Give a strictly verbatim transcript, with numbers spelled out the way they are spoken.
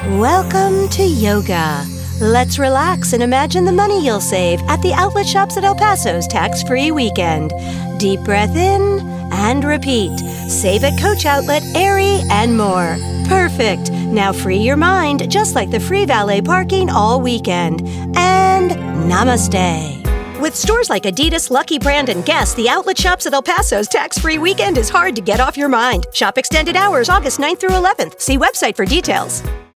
Welcome to yoga. Let's relax and imagine the money you'll save at the outlet shops at El Paso's tax-free weekend. Deep breath in and repeat. Save at Coach Outlet, Aerie, and more. Perfect. Now free your mind just like the free valet parking all weekend. And namaste. With stores like Adidas, Lucky Brand, and Guess, the outlet shops at El Paso's tax-free weekend is hard to get off your mind. Shop extended hours August ninth through eleventh. See website for details.